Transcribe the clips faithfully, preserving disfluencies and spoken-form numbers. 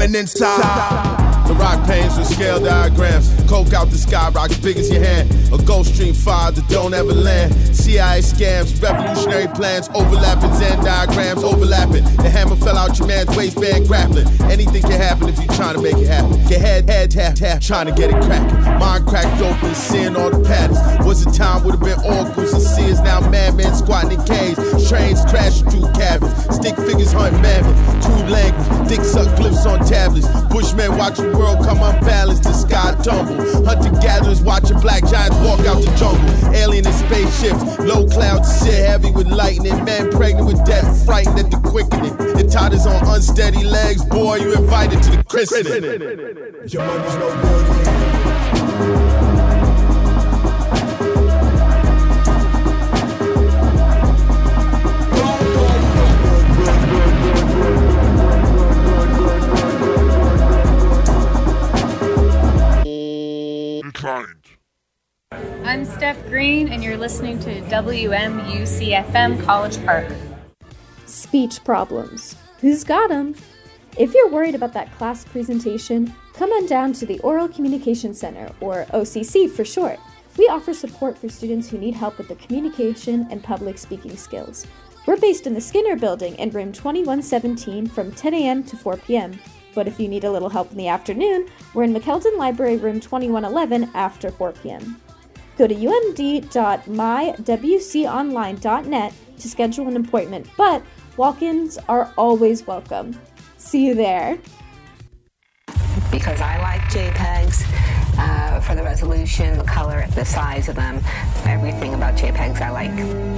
coming inside. The rock panes with scale diagrams. Coke out the sky, rock as big as your hand. A Gulf Stream five that don't ever land. C I A scams, revolutionary plans, overlapping Zen diagrams, overlapping. The hammer fell out your man's waistband, grappling. Anything can happen if you're trying to make it happen. Your head, head, tap, tap, trying to get it cracking. Mind cracked open, seeing all the patterns. Was a time would have been oracles and seers, now madmen squatting in caves. Trains crashing through cabins. Stick figures hunting mammoth. Crude language, dick suck glyphs on tablets. Bushmen watching the world come unbalanced, the sky tumble. Hunter gatherers watching black giants walk out the jungle. Alien in spaceships, low clouds sit heavy with lightning. Men pregnant with death, frightened at the quickening. It totters on unsteady legs, boy, you invited to the christening. Your money's no good. I'm Steph Green, and you're listening to W M U C F M College Park. Speech problems. Who's got 'em? If you're worried about that class presentation, come on down to the Oral Communication Center, or O C C for short. We offer support for students who need help with the communication and public speaking skills. We're based in the Skinner Building in room twenty-one seventeen from ten a.m. to four p.m. But if you need a little help in the afternoon, we're in McKeldin Library room twenty-one eleven after four p.m. Go to u m d dot my w c online dot net to schedule an appointment, but walk-ins are always welcome. See you there. Because I like JPEGs uh, for the resolution, the color, the size of them, everything about JPEGs I like.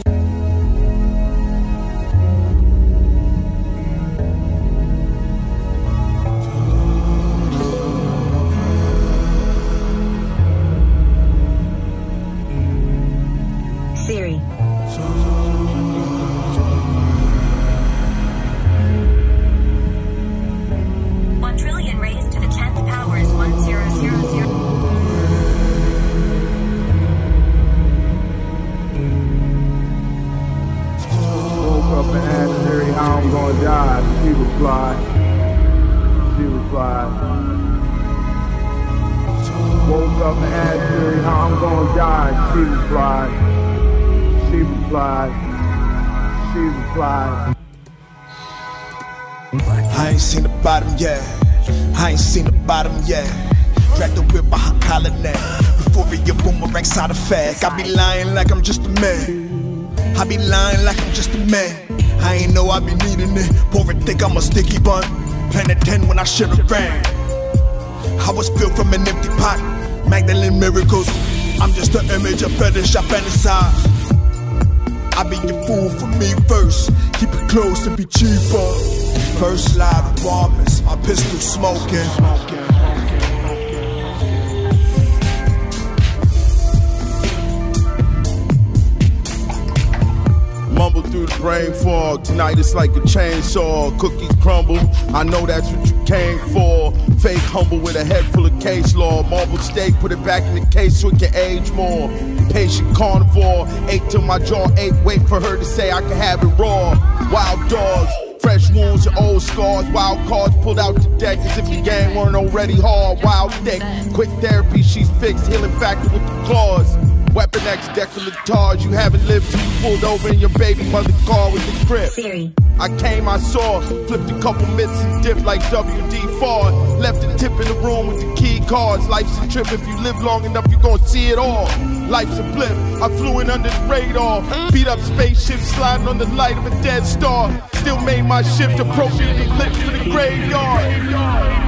Siri. One trillion raised to the tenth power is one zero zero zero. Woke up and asked Siri how I'm gonna die. She replied. She replied. Woke up and asked Siri how I'm gonna die. She replied. She replied, she replied. I ain't seen the bottom yet. I ain't seen the bottom yet. Drag the whip behind collar neck. Before it get boomerang side effect. I be lying like I'm just a man. I be lying like I'm just a man. I ain't know I be needing it. Pour it thick, I'm a sticky bun. Planet ten when I shit around. I was filled from an empty pot. Magdalene miracles. I'm just an image, a fetish, I fantasize. I be your fool for me first. Keep it close to be cheaper. First loud apartments, my pistol smoking. Mumble through the brain fog. Tonight it's like a chainsaw. Cookies crumble. I know that's what you came for. Fake humble with a head full of case law. Marble steak, put it back in the case so it can age more. Patient carnivore. Ate till my jaw ache. Wait for her to say I can have it raw. Wild dogs. Fresh wounds and old scars. Wild cards pulled out the deck as if the game weren't already hard. Wild thick. Quick therapy, she's fixed. Healing factor with the claws. Weapon X decolletage, you haven't lived till you pulled over in your baby mother car with the grip. Siri. I came, I saw, flipped a couple mitts and dipped like W D Ford. Left a tip in the room with the key cards. Life's a trip, if you live long enough, you gon' see it all. Life's a blip, I flew in under the radar. Beat up spaceship, sliding on the light of a dead star. Still made my shift appropriately lit for the graveyard.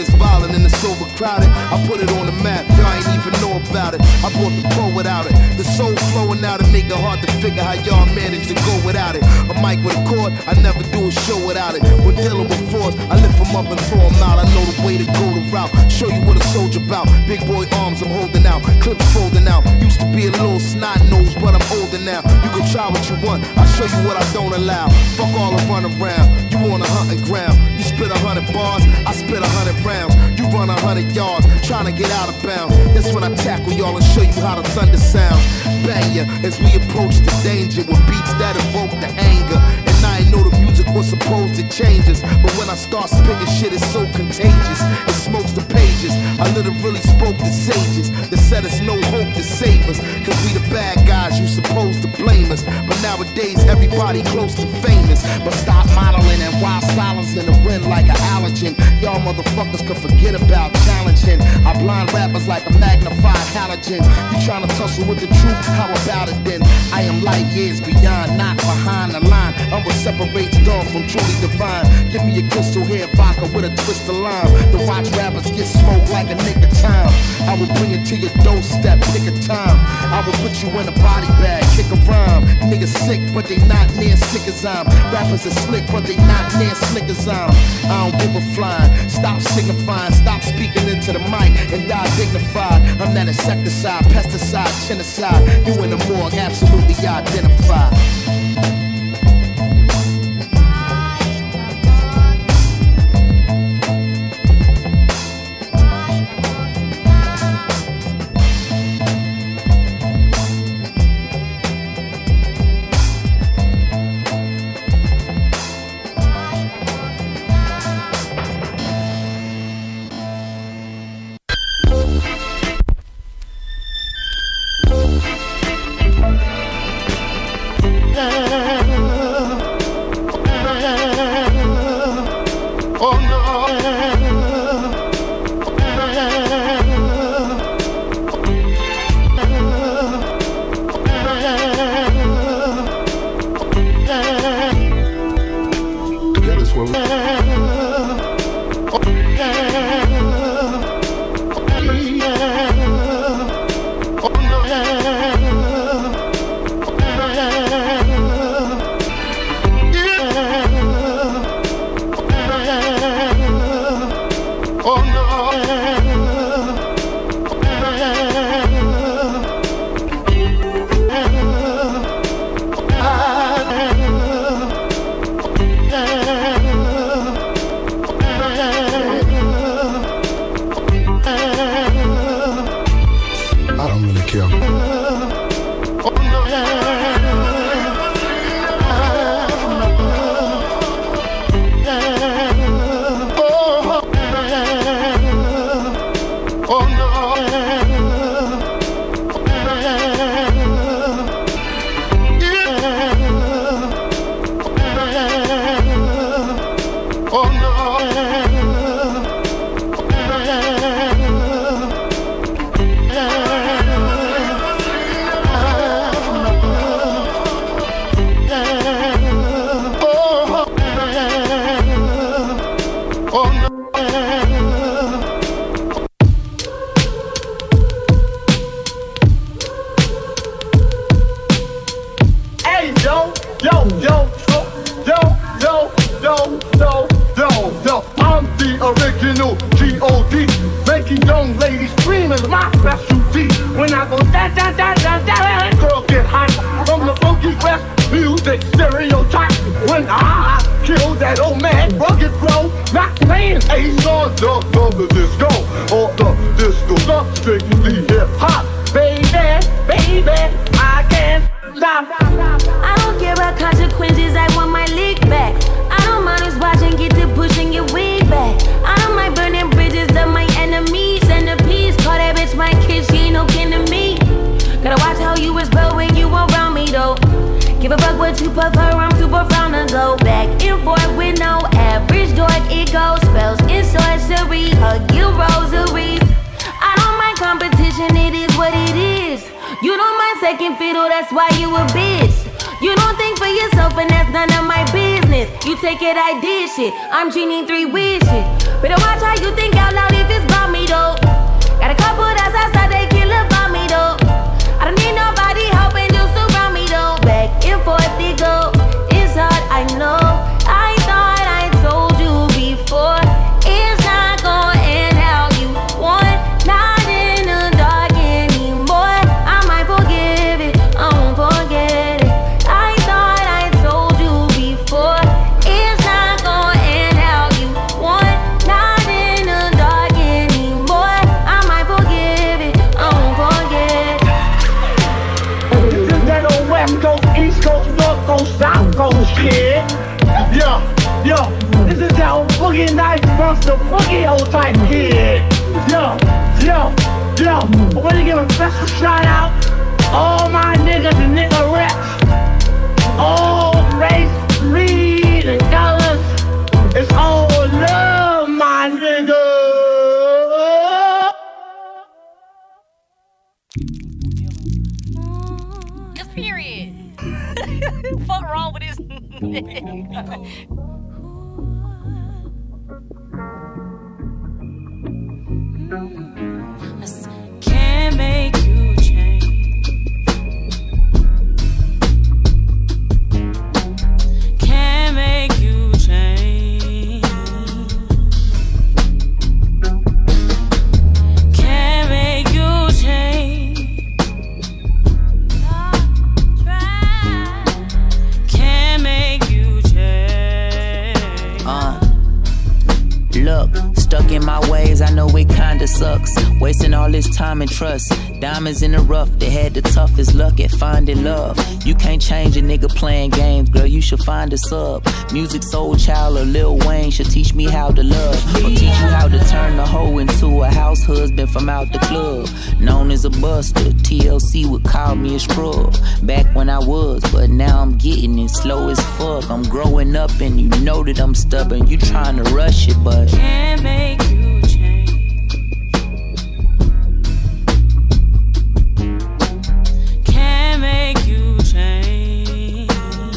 it's violent and it's overcrowded. I put it on the map, y'all ain't even know about it. I brought the pro without it. The soul flowing out and make it hard to figure how y'all manage to go without it. A mic with a cord, I never do a show without it. When dealing with force, I lift them up and throw them out. I know the way to go the route. Show you what a soldier about. Big boy arms I'm holding out. Clips folding out. Used to be a little snot nose, but I'm older now. You can try what you want. I'll show you what I don't allow. Fuck all the run around. You on a hunting ground. You spit a hundred bars, I spit a hundred rounds. You run a hundred yards, trying to get out of bounds. That's when I tackle y'all and show you how the thunder sounds. Bang ya as we approach the danger with beats that evoke the anger. And I ain't know the music was supposed to change us, but when I start spitting shit, it's so contagious. It smokes the pages. I literally spoke to sages that said it's no hope to save us, cause we the bad guys, you supposed to blame us. But nowadays everybody close to famous. But stop modeling and wild stylers in the wind like an allergen. Y'all motherfuckers could forget about challenging. I blind rappers like a magnified halogen. You tryna tussle with the truth, how about it then? I am light years beyond, not behind the line. I'm what separates dawn from truly divine. Give me a crystal hair vodka with a twist of lime. To watch rappers get smoked like a nigga time. I will bring it to your doorstep, pick a time. I will put you in a body bag, kick a rhyme. Niggas sick, but they not near sick as I'm. Rappers are slick, but they not near slick as I'm. I don't give a flying. Stop signifying, stop speaking into the mic and die dignified. I'm that insecticide, pesticide, genocide. You in the morgue, absolutely identified. Second fiddle, that's why you a bitch. You don't think for yourself and that's none of my business. You take it, I did shit. I'm Genie three wishes. Better watch how you think out loud if it's about me though. Got a couple that's outside, they kill about me though. I don't need nobody helping just around me though. Back and forth they go. It's hard, I know. I thought I told you before. It's not gonna end how you want. Not in the dark anymore. I might forgive it, I won't forget it. I thought I told you before. It's not gonna end how you want. Not in the dark anymore. I might forgive it, I won't forget it. This is that old West Coast, East Coast, North Coast, South Coast shit. Yeah, yeah. This is that old Boogie Nights Monster Boogie old type kid. Yo, yo, yo. I want to give a special shout out all my niggas and nigga reps. All race, creed, and colors. It's all love, my nigga. Just period. What wrong with this? Can't make you change. Can't make you change. Can't make you change. Can't make you change. Uh, look, stuck in my ways, I know it kinda sucks. Wasting all this time and trust. Diamonds in the rough, they had the toughest luck at finding love. You can't change a nigga playing games, girl, you should find a sub. Music Soul Child or Lil Wayne should teach me how to love. Or teach you how to turn a hoe into a house husband from out the club. Known as a buster, T L C would call me a scrub. Back when I was, but now I'm getting it slow as fuck. I'm growing up and you know that I'm stubborn. You trying to rush it, but can't make you change. Can't make you change.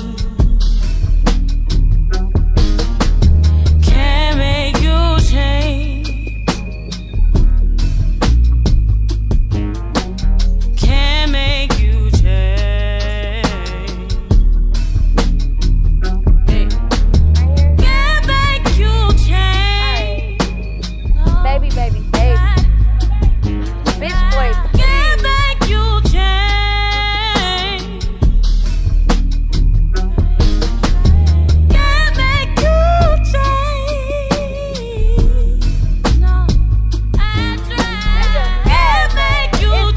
Can't make you change. Can't make you change. Hey. Can't make you change. Baby, baby, baby. Bitch boy. Can't make you change. Can't make you change. No, I tried. Can't make you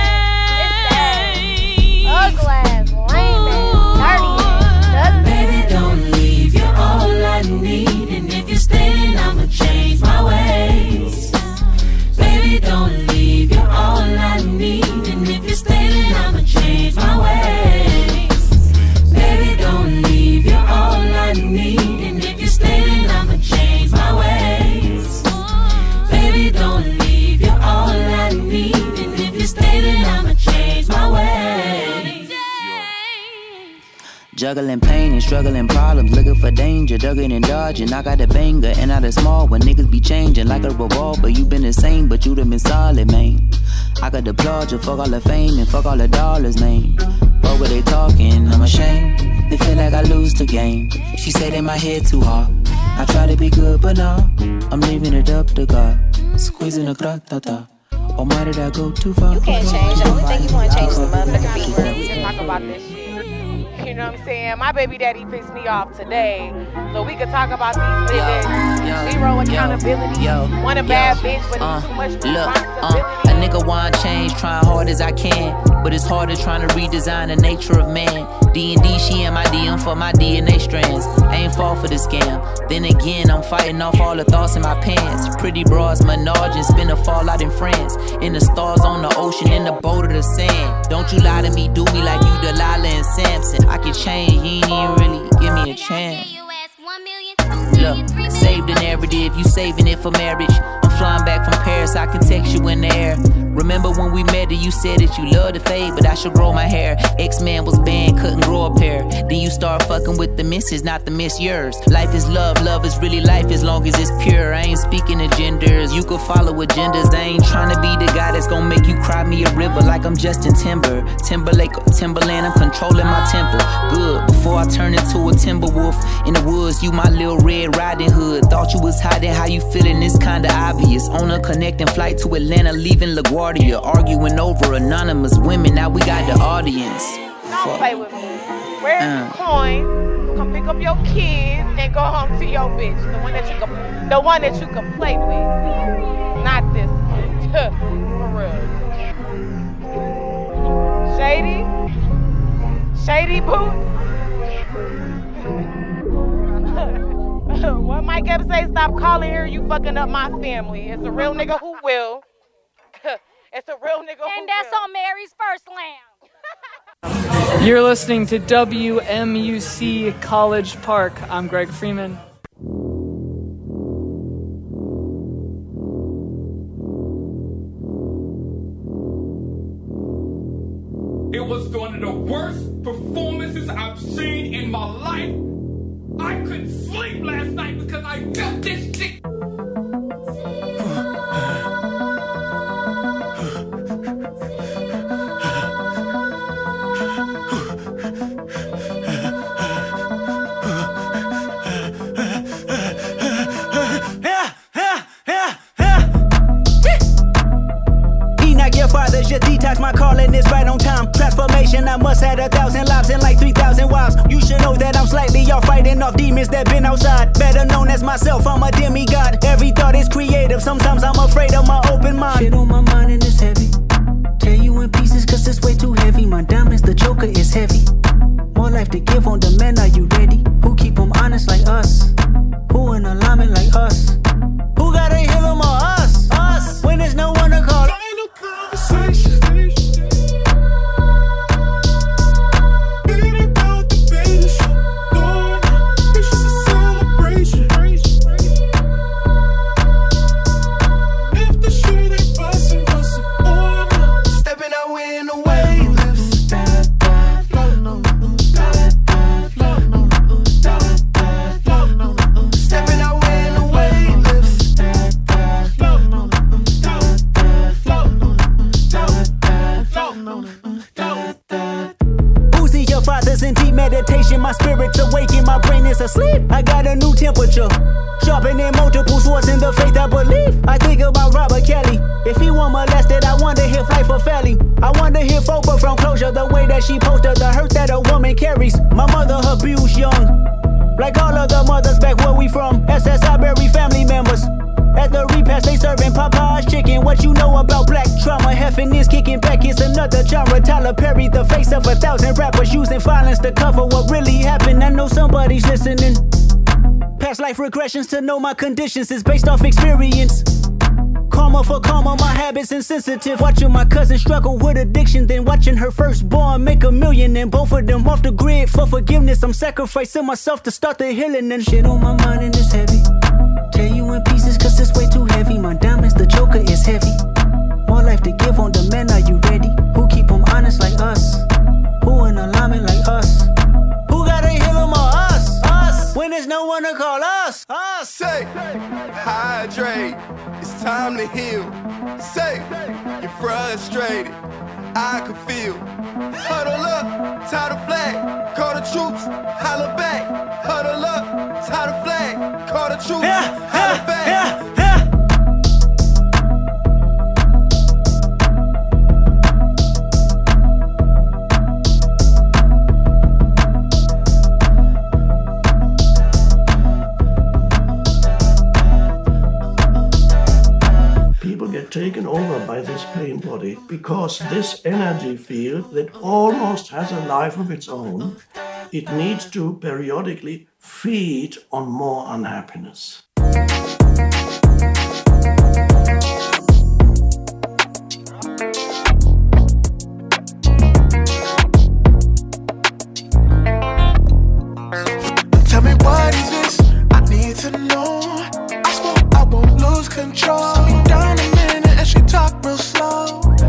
change. Ugly ass, lame ass, dirty ass. Baby, don't leave, you're all I need. And if you stay, then I'ma change my ways. Baby, don't leave, you're all I need. And if you stay, then I'ma change my ways. Baby, don't leave, you're all I need. And if you stay, then I'ma change my ways. Baby, don't leave, you're all I need. And if you stay, then I'ma change my ways. juggling pain and struggling problems, looking for danger, ducking and dodging. I got a banger and not a small one. Niggas be changing like a revolver. You been the same, but you done been solid, man. I could applaud you, fuck all the fame and fuck all the dollars, man. Fuck what they talking, I'm ashamed. They feel like I lose the game. She said in my head too hard. I try to be good, but nah, I'm leaving it up to God. Squeezing the gratata. Or might did I go too far? You can't change. The only thing you want to change is the motherfucking beat. We can talk about this shit. You know what I'm saying? My baby daddy pissed me off today. So we could talk about these niggas. Zero accountability. Yo, Want a yo, bad bitch, but uh, too much look, responsibility. uh, a nigga want change, trying hard as I can. But it's harder trying to redesign the nature of man. D and D, she in my D M for my D N A strands. I ain't fall for the scam. Then again, I'm fighting off all the thoughts in my pants. Pretty bras, Menage, and spin a fallout in France. In the stars on the ocean, in the boat of the sand. Don't you lie to me, do me like you Delilah and Samson. I can change, you ain't even really give me a chance. Look, save the narrative, you saving it for marriage. I'm flying back from Paris, I can text you in the air. Remember when we met and you said that you loved to fade, but I should grow my hair. X-Man was banned, couldn't grow a pair. Then you start fucking with the misses, not the miss yours. Life is love, love is really life as long as it's pure. I ain't speaking of genders, you could follow agendas. I ain't trying to be the guy that's gonna make you cry me a river like I'm Justin Timber. Timberlake or Timberland, I'm controlling my temper. Good, before I turn into a timber wolf in the woods, you my little Red Riding Hood. Thought you was hiding, how you feeling, it's kinda obvious. On a connecting flight to Atlanta, leaving LaGuardia. Arguing over anonymous women, now we got the audience. Don't Fuck. play with me. Where's uh. the coin? Come pick up your kids and go home to your bitch. The one that you can, the one that you can play with. Not this one. For real. Shady? Shady boots? What Mike ever say? Stop calling here, you fucking up my family. It's a real nigga who will. It's a real nigga who And that's will. on Mary's first lamb. You're listening to W M U C College Park. I'm Greg Freeman. It was one of the worst performances I've seen in my life. I couldn't sleep last night because I felt this shit. Your detox, my calling is right on time. Transformation, I must have a thousand lives and like three thousand wives. You should know that I'm slightly off, fighting off demons that been outside. Better known as myself, I'm a demigod. Every thought is creative, sometimes I'm afraid of my open mind. Shit on my mind and it's heavy. Tear you in pieces cause it's way too heavy. My diamonds, the joker is heavy. More life to give on demand, are you ready? Who keep them honest like us? Who in alignment like us? Who gotta heal them or us? Us! When there's no one to call. My spirit's awakened, my brain is asleep. I got a new temperature, sharpening multiple swords in the faith I believe. I think about Robert Kelly. If he were molested, I wonder if life or felly. I wonder if Oprah from Closure, the way that she posted the hurt that a woman carries. My mother abused young, like all other mothers back where we from. S S I bury family members. At the repast, they serving Popeye's chicken. What you know about black trauma? Heffing is kicking back, it's another genre. Tyler Perry, the face of a thousand rappers, using violence to cover what really happened. I know somebody's listening. Past life regressions to know my conditions is based off experience. Karma for karma, my habits insensitive. Watching my cousin struggle with addiction, then watching her firstborn make a million, and both of them off the grid for forgiveness. I'm sacrificing myself to start the healing, and shit on my mind and it's heavy. Tear you in pieces cause it's way too heavy. My diamonds, the joker is heavy. More life to give on demand, are you ready? Who keep them honest like us? Who in alignment like us? Who gotta heal them or us? Us! When there's no one to call us? Us! Say, hydrate, it's time to heal. Say, you're frustrated, I can feel. Huddle up, tie the flag, call the troops, holler back. Huddle up, tie the flag, call the troops, yeah, holler yeah, back. Yeah, yeah. People get taken over by this pain body because this energy field that almost has a life of its own, it needs to periodically feed on more unhappiness. Tell me what is this? I need to know. I swear I won't lose control. Slow me down a minute and she talk real slow.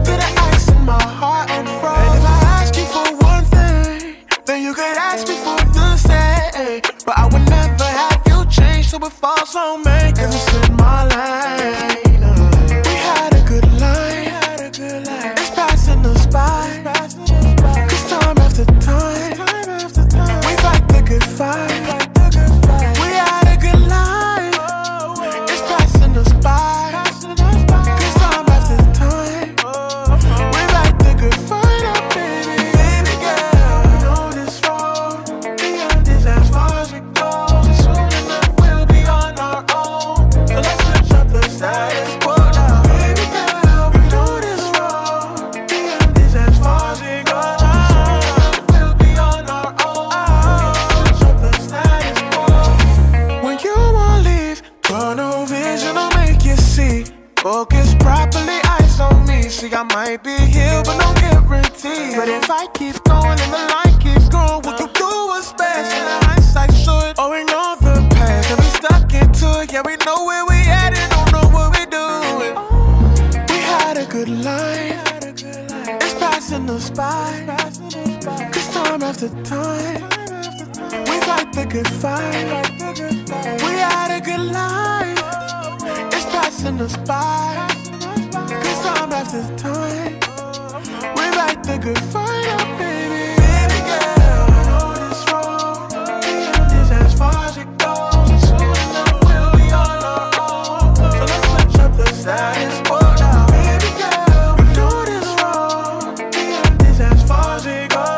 Focus properly, eyes on me. See, I might be here, but no guarantee. But if I keep going and the line keeps growing, would you do what's best? And the hindsight should, or ignore the past. And we stuck into it, yeah, we know where we at and don't know what we doing. We had a good life, it's passing us by. Cause time after time, we fight the good fight. We had a good life, it's passing us by. Cause time after time, we fight the good fight, oh baby. Baby girl, I know this road, beyond this as far as it goes. Soon enough we'll be on our own. So let's switch up the status quo now. Baby girl, we know this road, beyond this as far as it goes.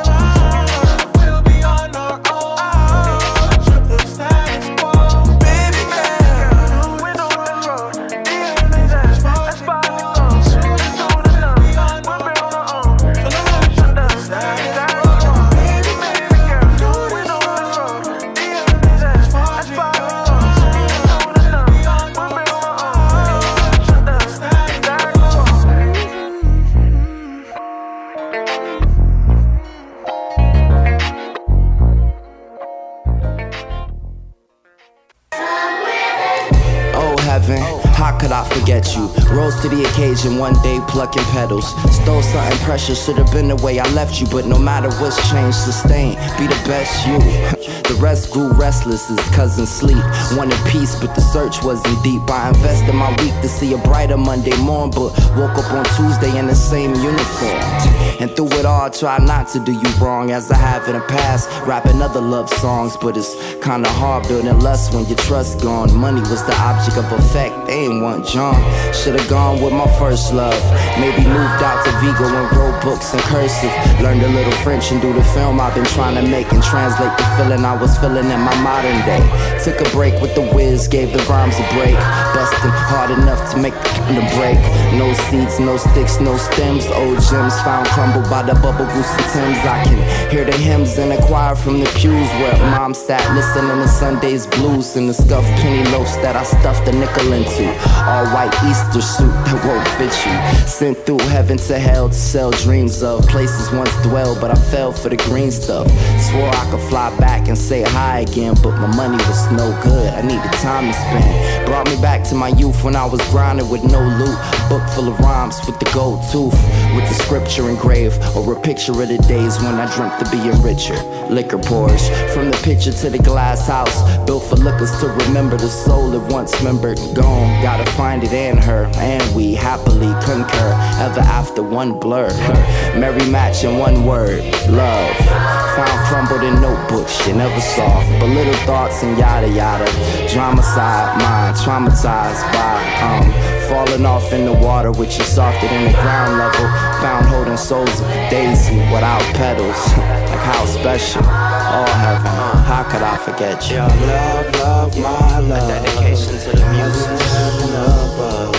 How could I forget you? Rose to the occasion, one day plucking petals. Stole something precious, should have been the way I left you. But no matter what's changed, sustain, be the best you. The rest grew restless as cousins sleep. Wanted peace, but the search wasn't deep. I invested my week to see a brighter Monday morn, but woke up on Tuesday in the same uniform. And through it all, try not to do you wrong, as I have in the past. Rapping other love songs, but it's kinda hard building lust when your trust gone. Money was the object of affect, they ain't want John. Should've gone with my first love. Maybe moved out to Vigo and wrote books in cursive. Learned a little French and do the film I've been trying to make, and translate the feeling I was feeling in my modern day. Took a break with the whiz, gave the rhymes a break. Busting hard enough to make the break. No seeds, no sticks, no stems. Old gems found crumbled by the bubble goose and Timbs. I can hear the hymns in the choir from the pews where mom sat listening to Sunday's blues and the stuffed penny loaves that I stuffed a nickel into. All white Easter suit that won't fit you. Sent through heaven to hell to sell dreams of places once dwelled, but I fell for the green stuff. Swore I could fly back and say hi again, but my money was no good. I needed time to spend. Brought me back to my youth when I was grinding with no loot. Book full of rhymes with the gold tooth, with the scripture engraved, or a picture of the days when I dreamt of being richer. Liquor pours from the picture to the glass house, built for lookers to remember the soul that once remembered. Gone, gotta find it in her, and we happily concur. Ever after one blur, merry match in one word, love. Found crumbled in notebooks you never saw, but little thoughts and yada yada. Drama side mind, traumatized by um falling off in the water, which is softer than the ground level. Found holding souls of a daisy without petals. Like how special, all heaven, how could I forget you? Your love, love, my love. A dedication to the music. Heaven above,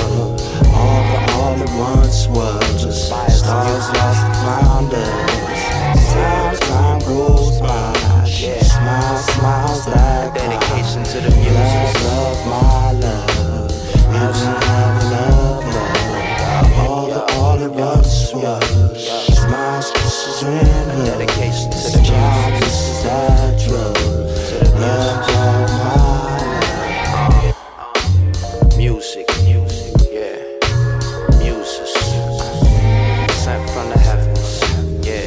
all for all it once was. Stars lost and found us. Time, time goes by. Yeah. Smile, smiles that dedication to the music. Love, love, my love. Heaven, heaven above, all for all it once was. Smiles, kisses, and love. Dedication to the music. This is that drug. Love, love, my love. Music, music, yeah. Music, sent from the heavens, yeah.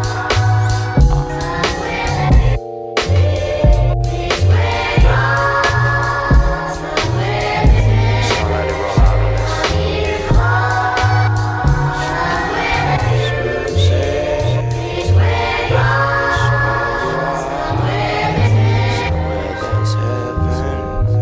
So let it roll out on us. Music, where you are, somewhere there's heaven.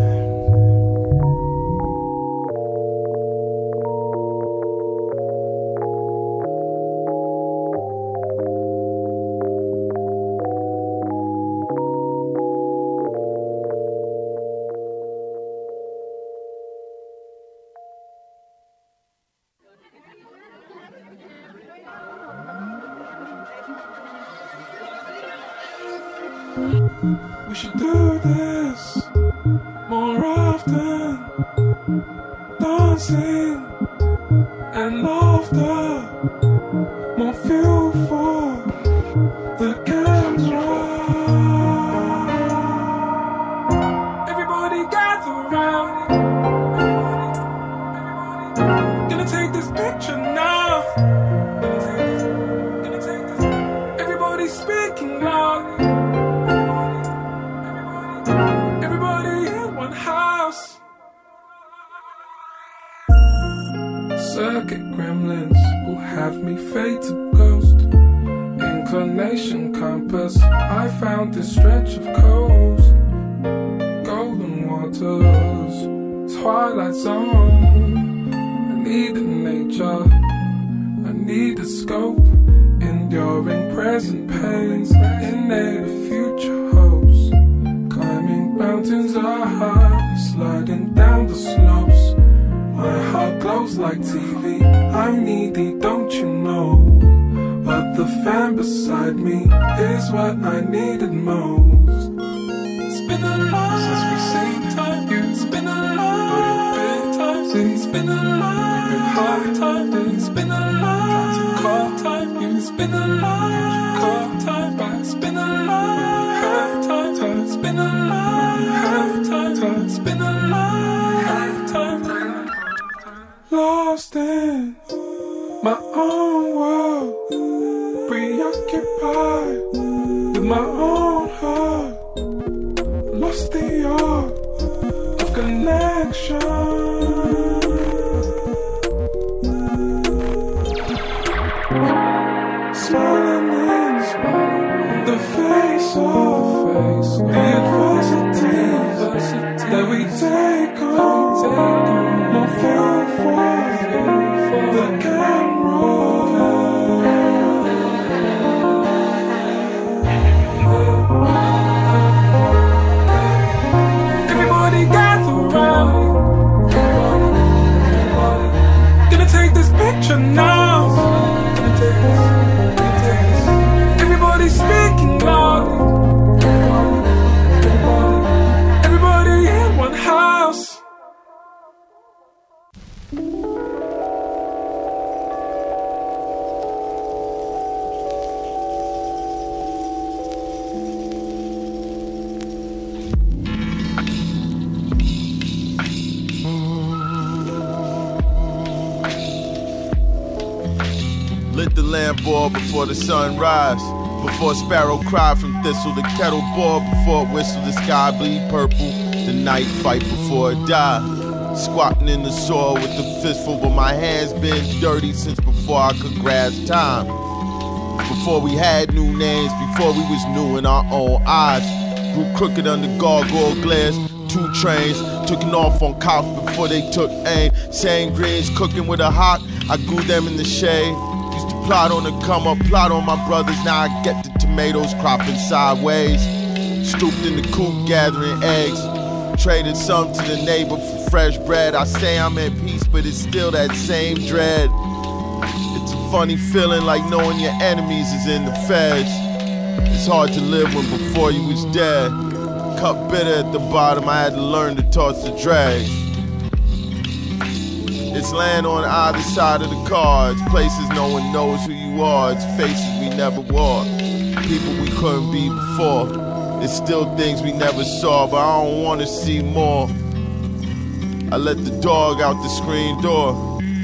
We should do this more often. Dancing and laughter, more fuel for the camera. Everybody gather round. Gonna take this picture now. Gonna take this, gonna take this. Everybody speaking loud. Everybody, everybody in one house. Circuit gremlins will have me fade to ghost. Inclination compass, I found this stretch of coast. Golden waters, twilight zone. I need a nature, I need a scope. Enduring present pains, innate future hopes. Climbing mountains are high, sliding down the slopes. My heart glows like T V, I'm needy, don't you know? But the fan beside me is what I needed most. It's been a long since we seen time, yeah. It's been a long, big time, it's been a long, been hard time, it's been a long, time to call time, yeah. It's been a long, call time, but it's been a long, hard time, time, it's been a long, hard time, time, it's been a long, hard time. Lost in my own world, preoccupied with my own heart. Lost the art of connection. Smiling in the face of face, the adversity that we take on, more fuel for the camera. Everybody gather round. Gonna take this picture now. Everybody speaking loud. Everybody in one house. Lit the lamp boil before the sun rise. Before sparrow cry from thistle, the kettle boil before it whistle, the sky bleed purple, the night fight before it die. Squatting in the soil with the fistful, but my hands been dirty since before I could grasp time. Before we had new names, before we was new in our own eyes. Grew crooked under gargoyle glares, two trains, taking off on cops before they took aim. Same greens cooking with a hawk, I grew them in the shade. Used to plot on the come up, plot on my brothers, now I get the tomatoes cropping sideways. Stooped in the coop gathering eggs, traded some to the neighbor for fresh bread. I say I'm at peace, but it's still that same dread. It's a funny feeling like knowing your enemies is in the feds. It's hard to live when before you was dead. Cup bitter at the bottom, I had to learn to toss the dregs. It's land on either side of the cards, places no one knows who you are. It's faces we never wore, people we couldn't be before. It's still things we never saw, but I don't want to see more. I let the dog out the screen door.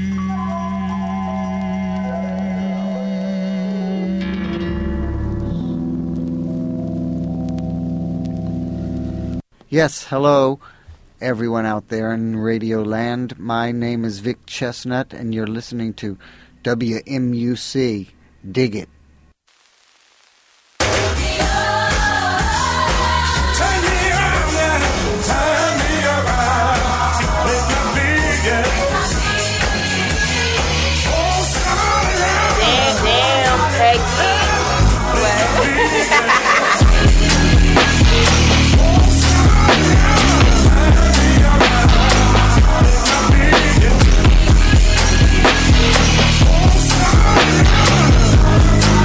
Yes, hello, everyone out there in Radio Land. My name is Vic Chestnut, and you're listening to W M U C. Dig it. Damn,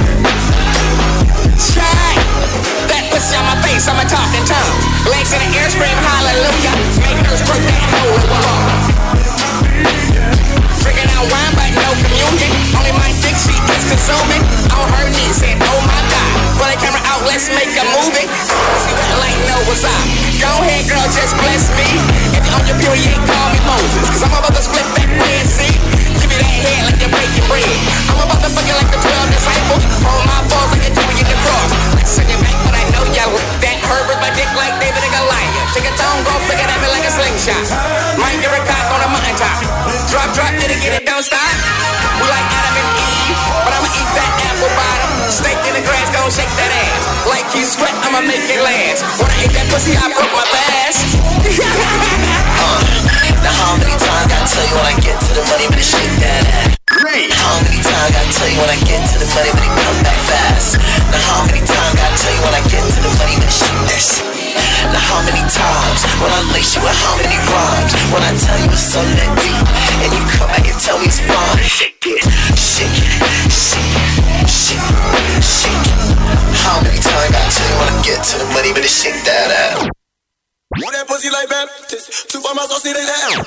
girl, just bless me. If you're on your period, call me Moses, cause I'm about to split that Red Sea. Give me that head like you're breaking bread. I'm about to fuck you like the twelve disciples. Hold my balls like you're doing the cross. Let's send it back, but I know y'all that hurt with my dick like David and Goliath. Take a tone, go pick it at me like a slingshot. Might give a cock on a mountaintop. Drop, drop, get it, get it, don't stop. We like Adam and Eve, but I'ma eat that apple bottom. Steak in the grass, gon' shake that ass. Like you sweat, I'ma make it last. When I ate that pussy, I broke my fast. uh, now how many times I tell you when I get to the money, but it shake that ass. Great. How many times I tell you when I get to the money, but it come back fast. Now how many times I tell you when I get to the money, but it shake that shit. Now how many times when I lace you with how many rhymes? When I tell you it's something that deep, and you come back and tell me it's fine. Shake it, shake it, shake it, shake it, shake it. How many times I tell you when I get to the money, but it shake that ass. Want that pussy like Baptist? Two for my sauce, see the hell.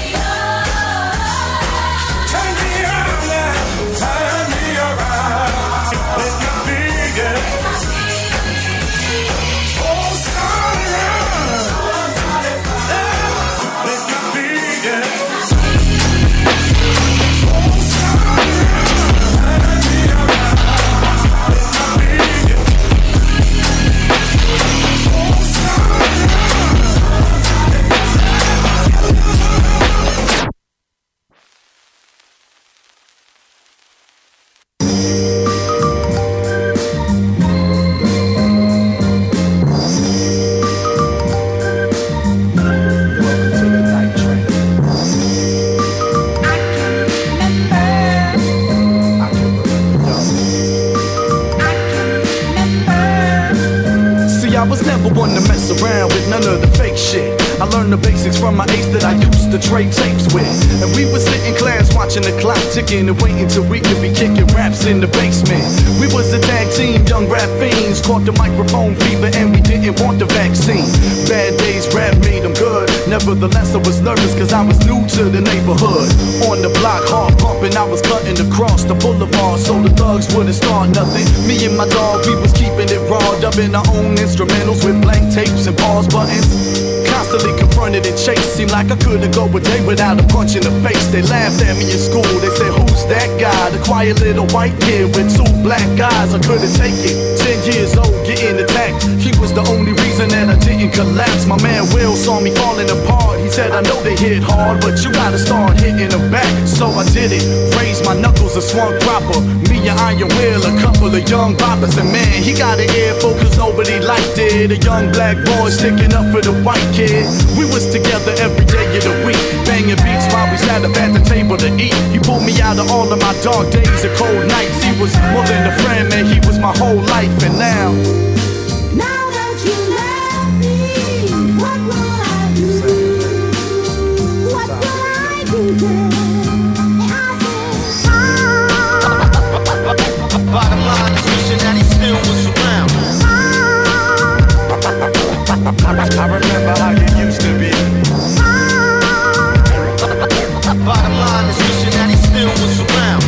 Turn me around now, turn me around. Let me be, yeah. I was never one to mess around with none of the fake shit. I learned the basics from my ace that I used to trade tapes with. And we would sit in class watching the clock ticking and waiting till we could be kicking raps in the basement. We was a tag team, young rap fiends, caught the microphone fever and we didn't want the vaccine. Bad days, rap made them good. Nevertheless, I was nervous cause I was new to the neighborhood. On the block, hard pumping, I was cutting across the boulevard so the thugs wouldn't start nothing. Me and my dog, we was keeping it raw, dubbing our own instrumentals with blank tapes and pause buttons. Constantly confronted and chased, seemed like I couldn't go a day without a punch in the face. They laughed at me in school, they said, who's that guy? The quiet little white kid with two black eyes. I couldn't take it, ten years old, getting attacked. He was the only reason that I didn't collapse. My man Will saw me falling apart. He said, I know they hit hard, but you gotta start hitting them back. So I did it, raised my knuckles and swung proper. Me and Iron Will, a couple of young boppers. And man, he got an earful cause nobody liked it. A young black boy sticking up for the white kid. We was together every day of the week, banging beats while we sat up at the table to eat. He pulled me out of all of my dark days and cold nights. He was more than a friend, man, he was my whole life. And now, now that you left me, what will I do? What will I do then? Bottom line is wishing that he still was around. I remember how you used to be. Bottom line is wishing that he still was around.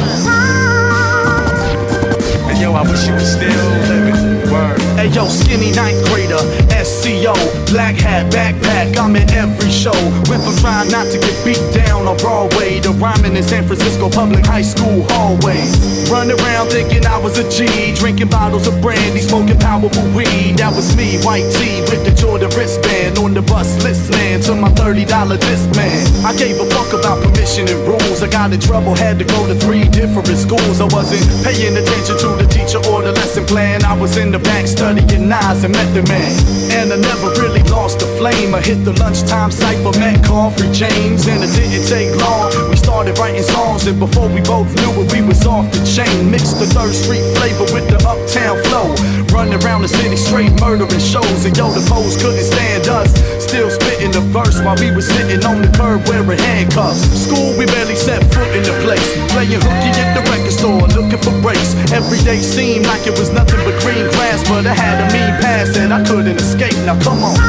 And yo, I wish you were still living. Word. Hey yo, skinny ninth grader, S C O, black hat, backpack, I'm in every show. Went from trying not to get beat down on Broadway to rhyming in San Francisco public high school hallways. Run around thinking I was a G, drinking bottles of brandy, smoking powerful weed. That was me, white tee with the Jordan wristband, on the bus listening to my thirty dollar disc man. I gave a fuck about permission and rules. I got in trouble, had to go to three different schools. I wasn't paying attention to the teacher or the lesson plan. I was in the back studying Nas and Method Man. And I never really lost the flame. I hit the lunchtime cypher, met Coffee James, and it didn't take long. We started writing songs, and before we both knew it, we was off the chain. Mixed the Third Street flavor with the uptown flow. Running around the city straight murdering shows, and yo, the foes couldn't stand us. Still spitting the verse while we was sitting on the curb wearing handcuffs. School, we barely set foot in the place. Playing hooky at the record store, looking for breaks. Every day seemed like it was nothing but green grass, but I had a mean past that I couldn't escape. Now come on.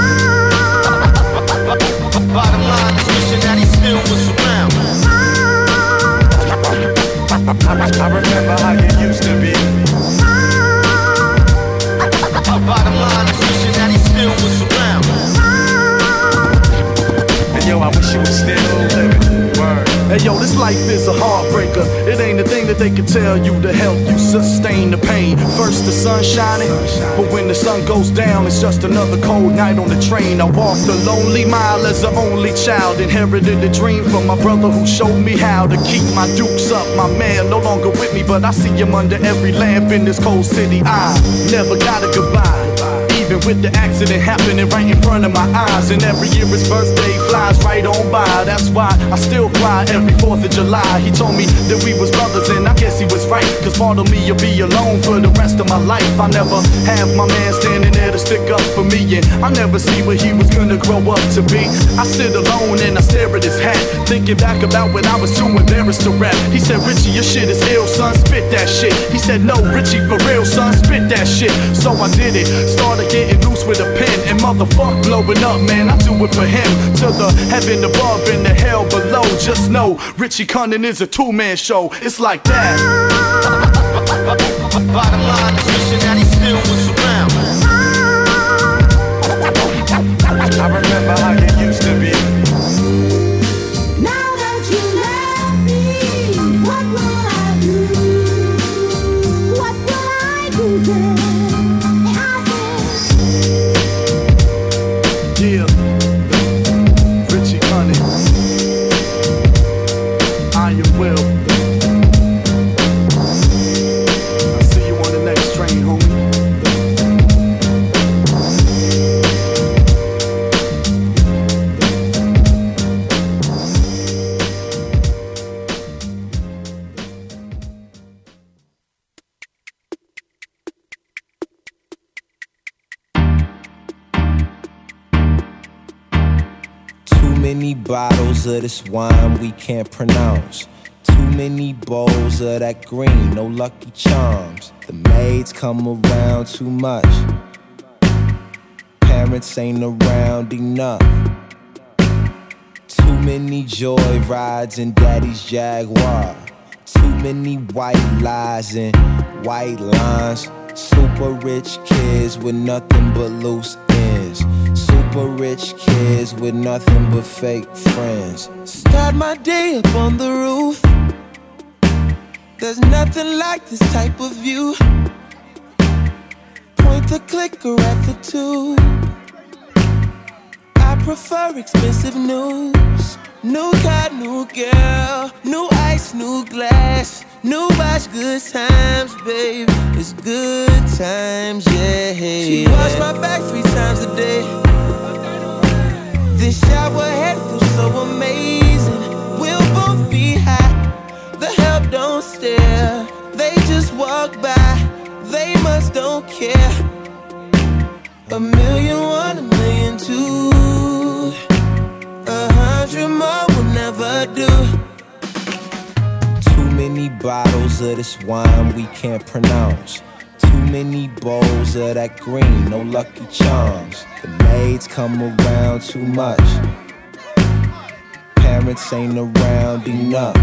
Bottom line is wishing that he still was around. I remember how you used to be. Bottom line is wishing that he still was around. I wish you was still living. Word. Hey yo, this life is a heartbreaker. It ain't a thing that they can tell you to help you sustain the pain. First the sun shining, but when the sun goes down, it's just another cold night on the train. I walked a lonely mile as the only child. Inherited a dream from my brother who showed me how to keep my dukes up. My man no longer with me, but I see him under every lamp in this cold city. I never got a goodbye, even with the accident happening right in front of my eyes. And every year his birthday flies right on by. That's why I still cry every fourth of July. He told me that we was brothers, and I guess he was right, cause part of me will be alone for the rest of my life. I never have my man standing there to stick up for me, and I never see what he was gonna grow up to be. I sit alone and I stare at his hat, thinking back about when I was too embarrassed to rap. He said, Richie, your shit is ill, son, spit that shit. He said, no, Richie, for real, son, spit that shit. So I did it, started getting loose with a pen, and motherfuck blowing up, man, I do it for him. To the heaven above and the hell below, just know Richie Cunning is a two-man show. It's like that. Bottom line is wishing that he still was around. I remember how you used to be. Now that you left me, what will I do? What will I do then? Yeah, Richie Cunning, Iron Will. I'll see you on the next train, homie. Many bottles of this wine we can't pronounce. Too many bowls of that green, no Lucky Charms. The maids come around too much. Parents ain't around enough. Too many joy rides in daddy's Jaguar. Too many white lies and white lines. Super rich kids with nothing but loose ends. Super rich kids with nothing but fake friends. Start my day up on the roof. There's nothing like this type of view. Point the clicker at the tube. I prefer expensive news. New car, new girl, new ice, new glass, new watch, good times, babe. It's good times, yeah. She washed my back three times a day. This shower head feels so amazing. We'll both be high. The help don't stare. They just walk by. They must don't care. A million one, a million two. A hundred more will never do. Too many bottles of this wine we can't pronounce. Too many bowls of that green, no Lucky Charms. The maids come around too much. Parents ain't around enough.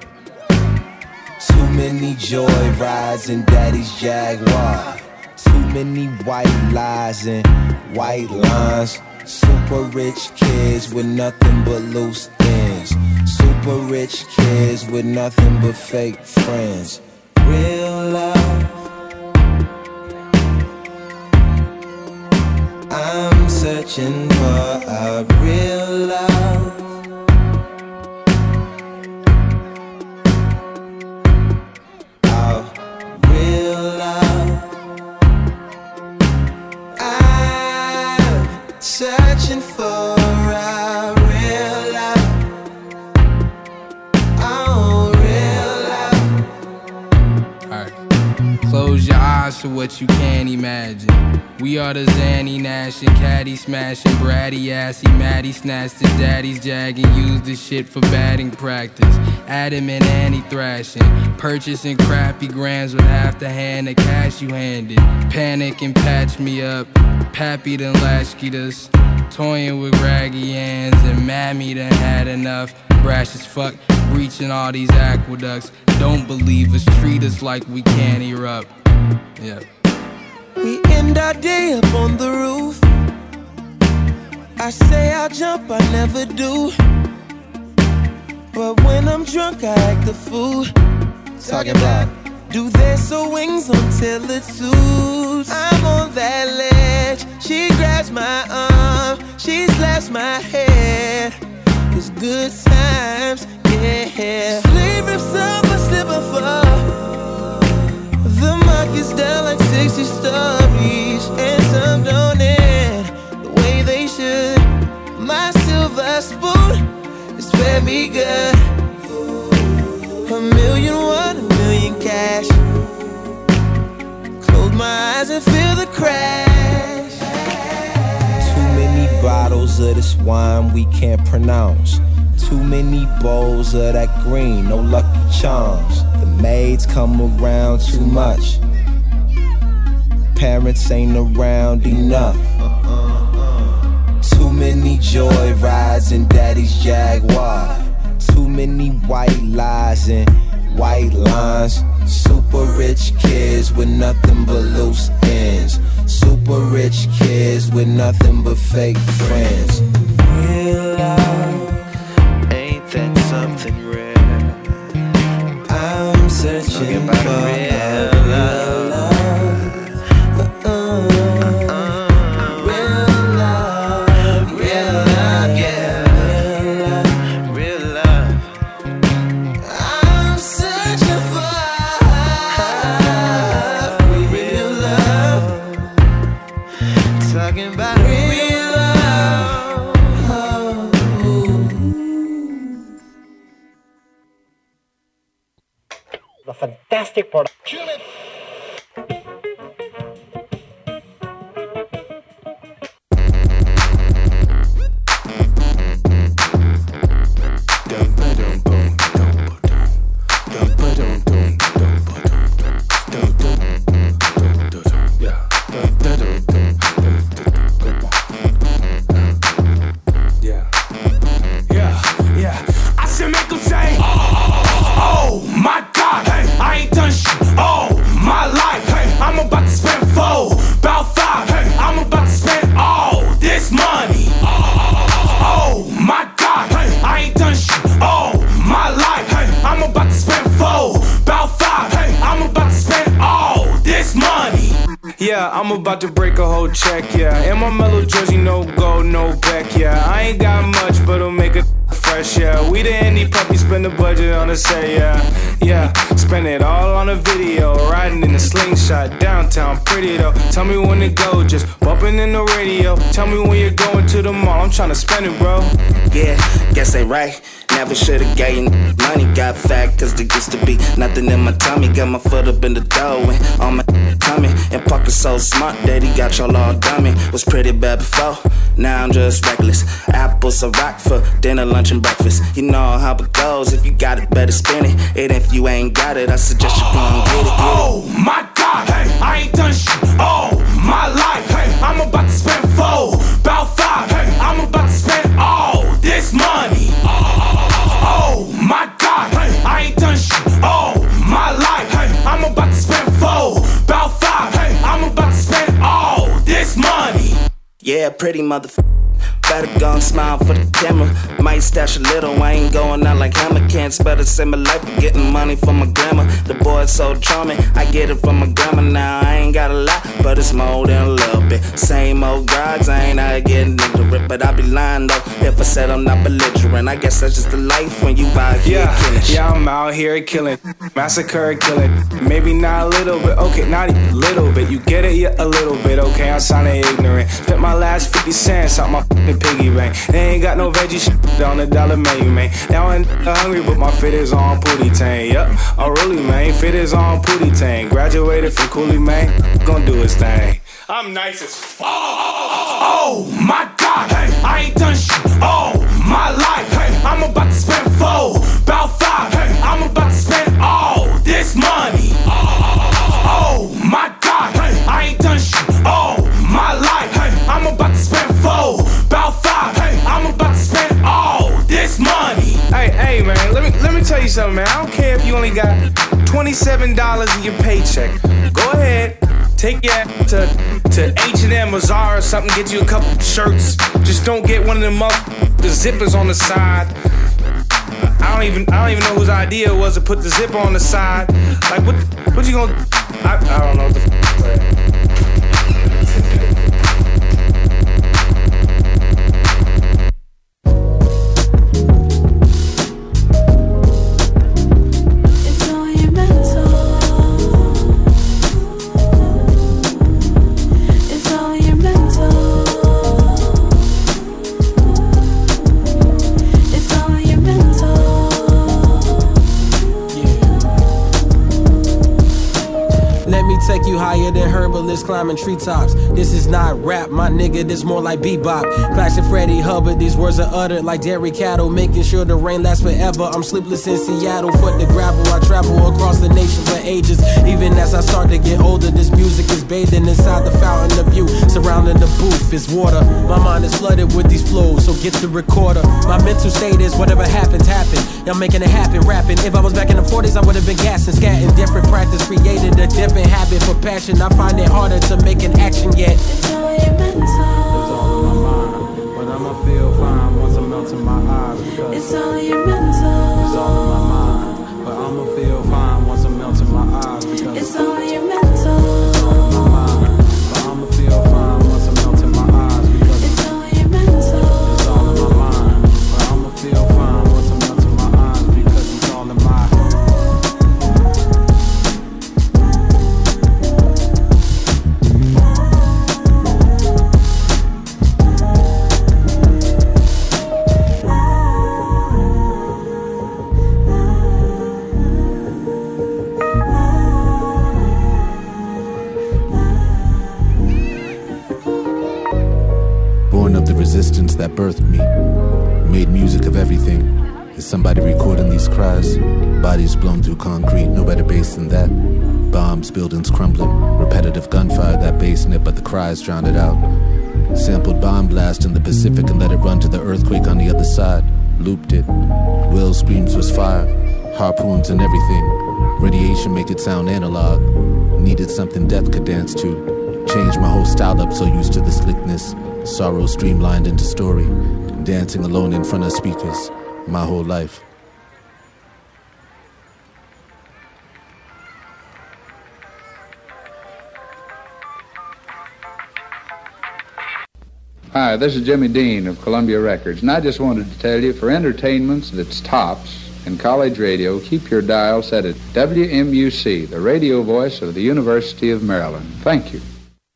Too many joy rides in daddy's Jaguar. Too many white lies and white lines. Super rich kids with nothing but loose ends. Super rich kids with nothing but fake friends. Real love, I'm searching for a real love. A real love. I'm searching for a real love. Oh, real love. Alright, close your eyes to what you can't imagine. We are the Zanny Nash and Caddy smashing, bratty assy, Maddie snatched his daddy's jag and used the shit for batting practice. Adam and Annie thrashing, purchasing crappy grams with half the hand that cash you handed. Panic and patch me up, Pappy done latchkeyed us, toying with raggy hands and Mammy done had enough. Brash as fuck, breaching all these aqueducts. Don't believe us, treat us like we can't erupt. Yeah. We end our day up on the roof. I say I'll jump, I never do. But when I'm drunk, I act a fool. Talking about do their so wings until it soothes. I'm on that ledge. She grabs my arm. She slaps my head. It's good times, yeah. Sleep rips up, I slip and fall. The market's down like sixty stories, and some don't end the way they should. My silver spoon is fed me good. A million one, a million cash. Close my eyes and feel the crash. Too many bottles of this wine we can't pronounce. Too many bowls of that green, no Lucky Charms. The maids come around too much. Parents ain't around enough. Too many joy rides in daddy's Jaguar. Too many white lies and white lines. Super rich kids with nothing but loose ends. Super rich kids with nothing but fake friends. Real love, ain't that something rare? I'm searching for real love. Fantastic production. I'm about to break a whole check, yeah. In my mellow jersey, no gold, no back, yeah. I ain't got much, but I'll make it fresh, yeah. We the indie puppy, spend the budget on the set, yeah. Yeah, spend it all on a video. Riding in a slingshot, downtown, pretty though. Tell me when to go, just bumping in the radio. Tell me when you're going to the mall, I'm tryna spend it, bro. Yeah, guess they right. Never should've gave you money. Got fat cause there used to be nothing in my tummy. Got my foot up in the dough and on my tummy. And pocket so smart that he got y'all all dummy. Was pretty bad before, now I'm just reckless. Apples are rock for dinner, lunch and breakfast. You know how it goes, if you got it better spend it. And if you ain't got it, I suggest you go and get it, get it. Oh my God, hey, I ain't done shit all my life. Hey, I'm about to spend four, about five. Hey, I'm about to spend all this money. Oh my God, hey, I ain't done shit all my life. Hey, I'm about to spend four, about five. Hey, I'm about to spend all this money. Yeah, pretty motherfucker. Better go and smile for the camera. Might stash a little, I ain't going out like hammer. Can't spell the same life, but getting money from my grandma. The boy's so charming, I get it from my grandma now. I ain't got a lot, but it's more than a little bit. Same old guards, I ain't out getting ignorant. But I be lying though, if I said I'm not belligerent. I guess that's just the life when you out here yeah, killing shit. Yeah, I'm out here killing, massacre killing. Maybe not a little bit, okay, not a little bit. You get it, yeah, a little bit, okay, I'm sounding ignorant. Spent my last fifty cents out my f***ing piggy bank. They ain't got no veggie shit on the dollar menu, man. Now I'm hungry, but my fit is on Pootie Tang. Yup, oh really, man, fit is on Pootie Tang. Graduated from Cooley, man, gonna do his thing. I'm nice as fuck. Oh my God, hey, I ain't done shit all my life. Hey, I'm about to spend four, about five. Hey, I'm about to spend all this money. Oh my God, hey, I ain't done shit all my life. Hey, I'm about to spend four, about five. Hey, I'm about to spend all this money. Hey, hey, man, let me let me tell you something, man. I don't care if you only got twenty-seven dollars in your paycheck. Go ahead, Take your ass to, to H and M or Zara or something, get you a couple shirts. Just don't get one of them up, the zippers on the side. I don't even I don't even know whose idea it was to put the zipper on the side. Like what what you gonna I, I don't know what the f- Take you higher than herbalists climbing treetops. This is not rap, my nigga, this more like bebop. Clashing Freddie Hubbard, these words are uttered like dairy cattle, making sure the rain lasts forever. I'm sleepless in Seattle, foot the gravel. I travel across the nation for ages. Even as I start to get older, this music is bathing inside the fountain of you. Surrounding the booth is water. My mind is flooded with these flows, so get the recorder. My mental state is whatever happens, happen. I'm making it happen, rapping. If I was back in the forties, I would have been gassing, scatting. Different practice created a different habit. For passion, I find it harder to make an action yet. It's all your mental. It's all in my mind, but I'ma feel fine once I'm melting my eyes. Because it's all your mental. It's all in my mind, but I'ma feel fine once I'm melting my eyes. Because it's all your mental. It's all in my mind, but I'ma feel fine once I'm melting my eyes. Because it's all your mental. It's all in my mind, but I'ma feel fine once I'm melting my eyes. Because it's all in my resistance that birthed me, made music of everything. Is somebody recording these cries? Bodies blown through concrete, no better bass than that. Bombs, buildings crumbling, repetitive gunfire, that bass in it, but the cries drowned it out. Sampled bomb blast in the Pacific and let it run to the earthquake on the other side. Looped it. Will screams was fire, harpoons and everything. Radiation make it sound analog. Needed something death could dance to. Changed my whole style up, so used to the slickness. Sorrow streamlined into story, dancing alone in front of speakers, my whole life. Hi, this is Jimmy Dean of Columbia Records, and I just wanted to tell you, for entertainments that's tops in college radio, keep your dial set at W M U C, the radio voice of the University of Maryland. Thank you.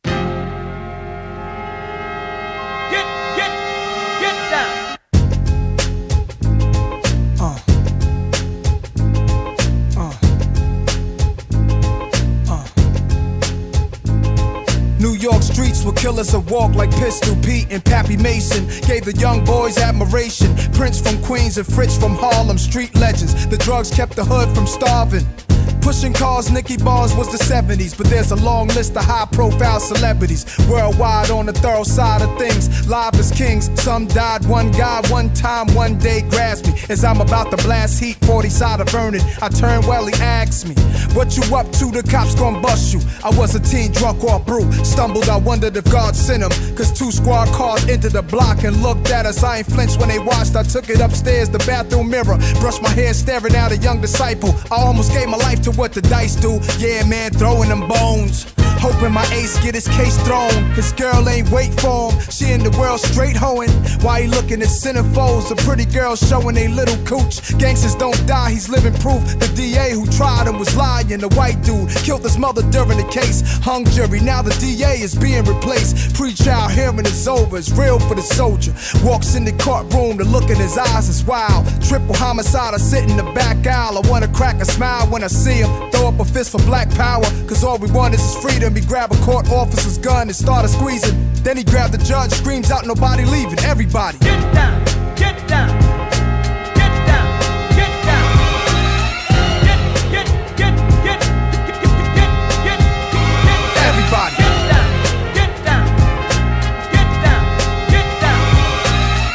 Killers a walk like Pistol Pete and Pappy Mason. Gave the young boys admiration. Prince from Queens and Fritz from Harlem, street legends. The drugs kept the hood from starving. Pushing cars, Nicky Barnes was the seventies, but there's a long list of high-profile celebrities worldwide on the thorough side of things. Live as kings, some died. One guy, one time, one day grasped me as I'm about to blast heat, forty side of burning. I turned well, he asked me, "What you up to? The cops gon' bust you." I was a teen drunk off brew, stumbled. I wondered if God sent him, cause two squad cars entered the block and looked at us. I ain't flinched when they watched. I took it upstairs, the bathroom mirror, brushed my hair, staring at a young disciple. I almost gave my life to what the dice do. Yeah, man, throwing them bones. Hoping my ace get his case thrown. His girl ain't wait for him. She in the world straight hoeing. Why he looking at centerfolds? A pretty girl showing they little cooch. Gangsters don't die, he's living proof. The D A who tried him was lying. The white dude killed his mother during the case. Hung jury, now the D A is being replaced. Pre-trial hearing is over, it's real for the soldier. Walks in the courtroom, the look in his eyes is wild. Triple homicide, I sit in the back aisle. I wanna crack a smile when I see him. Throw up a fist for black power, cause all we want is his freedom. He grab a court officer's gun and started squeezing. Then he grabbed the judge, screams out, nobody leaving, everybody. Get down, get down, get down, get down. Get, get, get, get, get, get, get, get, everybody. Get down, get down, get down, get down.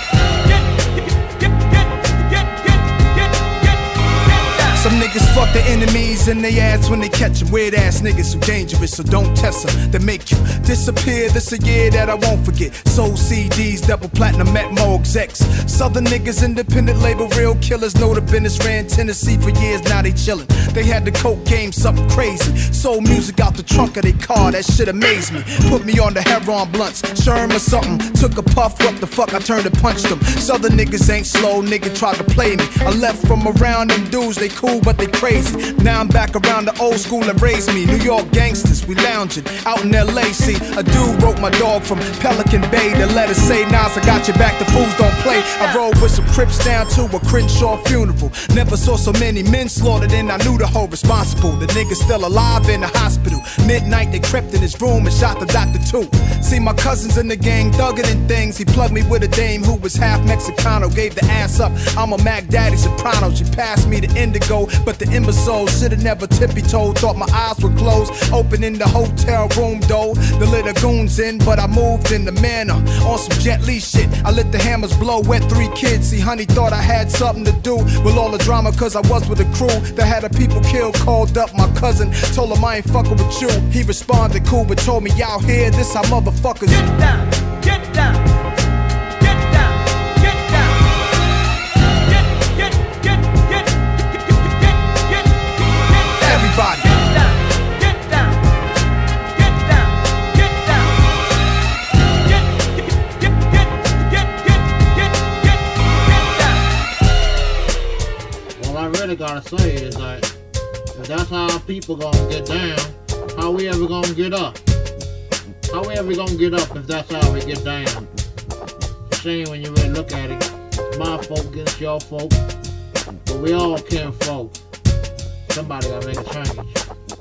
Get, get, get, get, get, get, get, get down. Some niggas fuck the enemies in they ass when they catch them. Weird ass niggas who dangerous, so don't test them. They make you disappear. This a year that I won't forget. Sold C Ds, double platinum at Mo execs. Southern niggas, independent label, real killers. Know the business, ran Tennessee for years, now they chillin'. They had the coke game, something crazy. Sold music out the trunk of their car, that shit amazed me. Put me on the heroin blunts, Sherm or something. Took a puff, what the fuck, I turned and punched them. Southern niggas ain't slow, nigga tried to play me. I left from around them dudes, they cool but they crazy. Now I'm back around the old school that raised me. New York gangsters, we lounging out in L A. See, a dude wrote my dog from Pelican Bay. The letter say, Nas, I got your back, the fools don't play. I rode with some Crips down to a Crenshaw funeral. Never saw so many men slaughtered and I knew the whole responsible. The nigga still alive in the hospital. Midnight they crept in his room and shot the doctor too. See my cousins in the gang thugging and things. He plugged me with a dame who was half Mexicano. Gave the ass up, I'm a Mac Daddy soprano. She passed me the indigo, but the imbecile should've never tippy-toed. Thought my eyes were closed, opening the hotel room door. The little goons in, but I moved in the manner. On some Jet Li shit, I let the hammers blow. Wet three kids, see honey thought I had something to do with all the drama, cause I was with a crew that had a people killed. Called up my cousin, told him I ain't fucking with you. He responded cool, but told me y'all here, this how motherfuckers get down, get down, get down, get down, get, get, get, get, get, get, get, get, everybody. Get down, get down, get down, get down, get, get, get, get, get, get, get, get down. All I really gotta say is like, if that's how people gonna get down, how we ever gonna get up? How we ever gonna get up if that's how we get down? Shame when you really look at it. My folk against your folk, but we all kin folk. Somebody gotta make a change.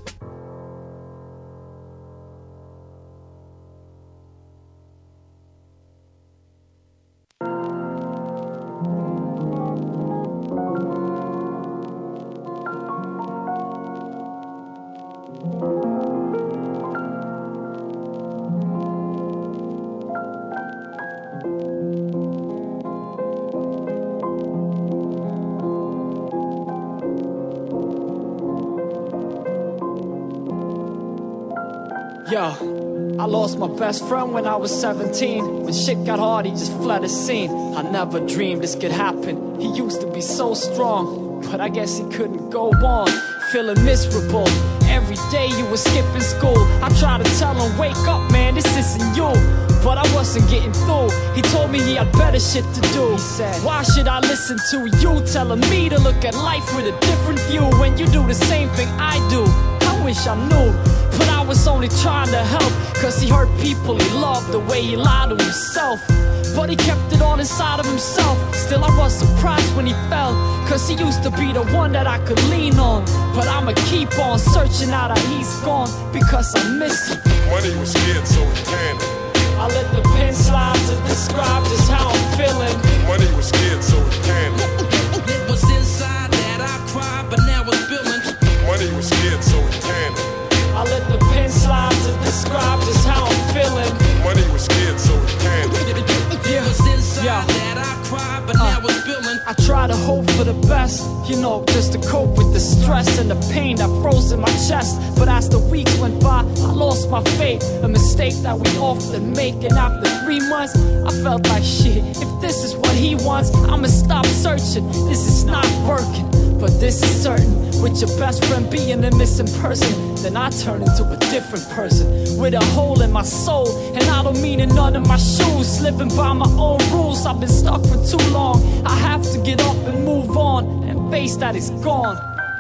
Yo, I lost my best friend when I was seventeen. When shit got hard, he just fled the scene. I never dreamed this could happen. He used to be so strong, but I guess he couldn't go on. Feeling miserable. Every day you were skipping school. I tried to tell him, wake up, man, this isn't you. But I wasn't getting through. He told me he had better shit to do. He said, why should I listen to you telling me to look at life with a different view when you do the same thing I do? I wish I knew, but I was only trying to help, cause he hurt people he loved the way he lied to himself. But he kept it all inside of himself. Still I was surprised when he fell, cause he used to be the one that I could lean on. But I'ma keep on searching now that he's gone, because I miss him. Money was scared so he panicked. I let the pen slide to describe just how I'm feeling. Money was scared so he panicked. It was inside that I cried, but now it's spilling. Money was scared so he panicked. I let the pen slide to describe just how I'm feeling. Money was scared so he panicked. It was inside yeah. that I cried, but now it's spilling. I try to hope for the best, you know, just to cope with the stress and the pain that froze in my chest. But as the weeks went by, I lost my faith, a mistake that we often make. And after three months, I felt like shit. If this is what he wants, I'ma stop searching. This is not working, but this is certain. With your best friend being a missing person, then I turn into a different person, with a hole in my soul. And I don't mean in none of my shoes, living by my own rules. I've been stuck for too long. I have to get up and move on, and face that it's gone.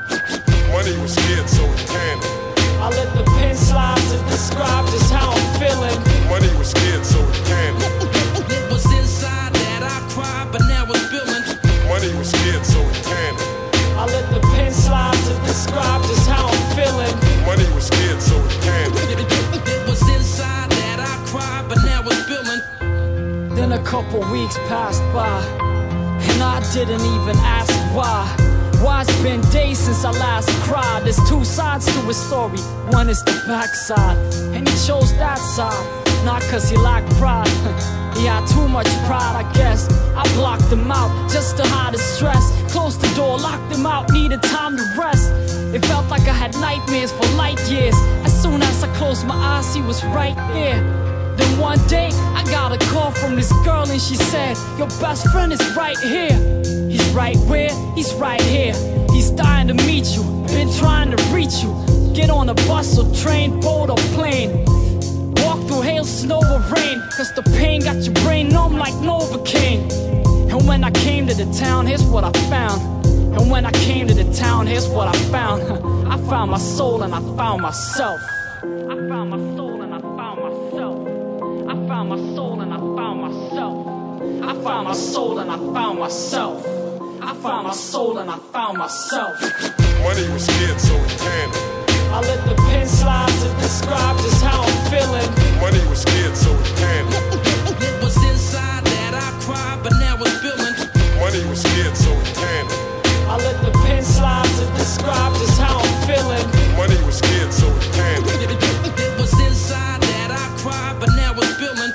Money was scared so he panicked. I let the pen slide to describe just how I'm feeling. Money was scared so he panicked. It was inside that I cried, but now it's spilling. Money was scared so he panicked. I let the pen slide to describe just how I'm feeling. Money was scared so he panicked. It was inside that I cried, but now it's spilling. Then a couple weeks passed by, and I didn't even ask why. Why it's been days since I last cried. There's two sides to a story. One is the backside, and he chose that side. not cause he lacked pride. He had too much pride, I guess. I blocked him out just to hide his stress. Closed the door, locked him out, needed time to rest. It felt like I had nightmares for light years. As soon as I closed my eyes, he was right there. Then one day, I got a call from this girl and she said, your best friend is right here. He's right where? He's right here. He's dying to meet you, been trying to reach you. Get on a bus or train, boat or plane. Walk through hail, snow or rain, cause the pain got your brain numb like Novocaine. And when I came to the town, here's what I found. And when I came to the town, here's what I found. I found my soul and I found myself. I found my soul and I found myself. I found my soul and I found myself. I found my soul and I found myself. I found my soul and I found myself. Money was scared, so it panned. I let the pen slide to describe just how I'm feeling. Money was scared, so it panned. It was inside that I cried, but now it's spilling. Money was scared, so it panned. I let the pen slide to describe just how I'm feeling. Money was scared, so it panned. It was inside that I cried, but now it's spilling.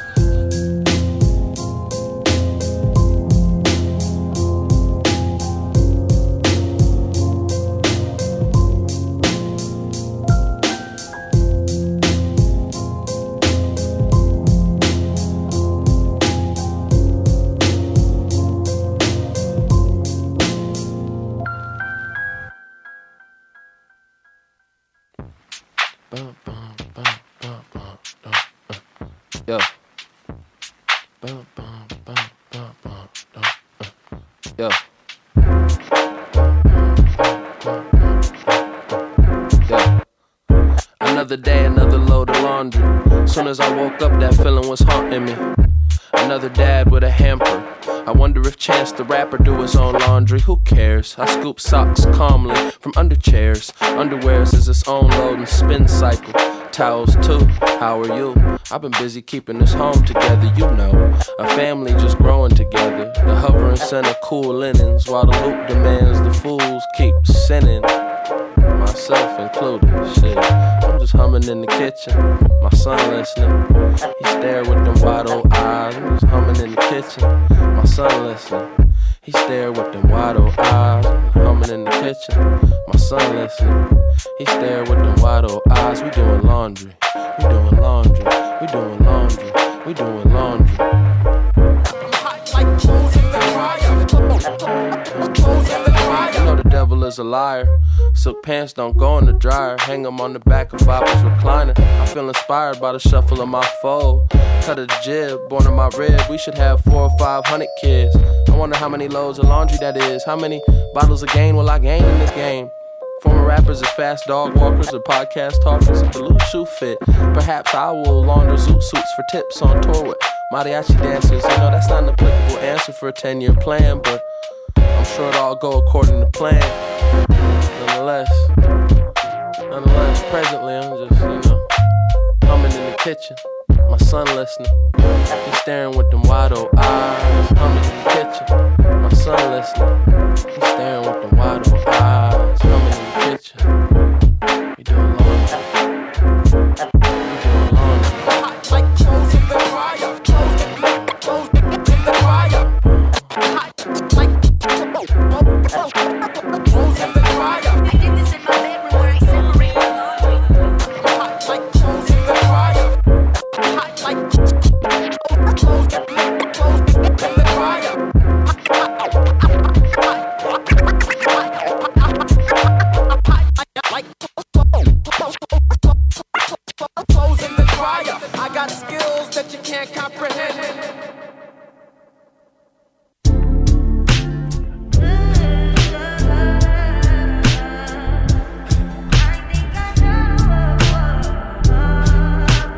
Yo. Yo. Yo. Another day, another load of laundry. Soon as I woke up, that feeling was haunting me. Another dad with a hamper. I wonder if Chance the Rapper do his own laundry. Who cares? I scoop socks calmly from under chairs. Underwears is its own load and spin cycle. Towels too, how are you? I've been busy keeping this home together, you know. A family just growing together. The hovering center cool linens, while the loop demands the fools keep sinning. Myself included, shit. I'm just humming in the kitchen, my son listening. He stared with them wide old eyes. I'm just humming in the kitchen, my son listening. He stared with them wide old eyes. Humming in the kitchen, my son listening. He stared with them wide old eyes. We doing laundry, we doing laundry, we doing laundry, we doing laundry. You know the devil is a liar. Silk pants don't go in the dryer. Hang them on the back of Bobby's recliner. I feel inspired by the shuffle of my fold. Cut a jib, born in my rib. We should have four or five hundred kids. I wonder how many loads of laundry that is. How many bottles of gain will I gain in this game? Former rappers as fast dog walkers or podcast talkers. If the loose shoe fit, perhaps I will launder zoot suits for tips on tour with mariachi dancers. You know that's not an applicable answer for a ten-year plan, but I'm sure it'll all go according to plan. Nonetheless, nonetheless, presently I'm just, you know, humming in the kitchen. My son listening, he's staring with them wide old eyes. Humming in the kitchen. My son listening, he's staring with them wide old eyes. Humming in the kitchen. We doing laundry. We doing laundry. Like clothes in the dryer. Clothes in the clothes in the dryer. Like clothes in the dryer. I did this in my bedroom where I separated laundry. Like clothes in the dryer. Like clothes, clothes in the dryer. Like clothes in the dryer. I got skills that you can't comprehend.